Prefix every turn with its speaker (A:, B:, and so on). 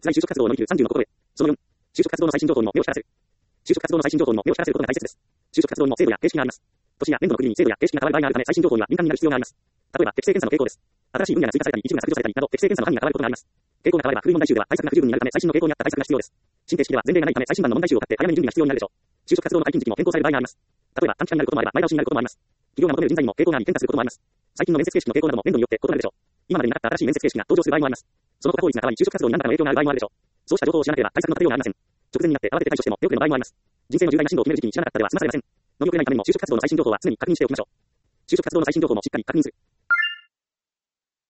A: 在就職活動を乗り切る30の心得。その4、就職活動の最新情報にも目を光らせる。就職活動の最新情報にも目を光らせることが大切です。就職活動にも制度や形式があります。都市や年度の区切りに制度や形式が変わる場合があるため最新情報には敏感になる必要があります。例えば、適正検査の傾向です。新しい分野が追加されたり、一部が削除されたりなど、適正検査の範囲が変わることがあります。傾向が変われば、古い問題集では対策が不十分になるため、最新の傾向に合った対策が必要です。新形式では前例がないため、最新版の問題集を買って早めに準備が必要になるでしょう。就職活動の解禁時期も変更される場合があります。例えば、短期間になることもあれば、前倒しになることもあります。企業が求める人材にも傾向があり変化することもあります。最近の面接形式の傾向なども年度によって異なるでしょう。今までになかった新しい面接形式が登場する場合もあります。その他法律が変わり、就職活動に何らかの影響がある場合もあるでしょう。そうした情報を知らなければ対策の立てようがありません。直前になって慌てて対処しても手遅れの場合もあります。人生の重大な進路を決める時期に知らなかったでは済まされません。乗り遅れないためにも就職活動の最新情報は常に確認しておきましょう。就職活動の最新情報もしっかり確認する。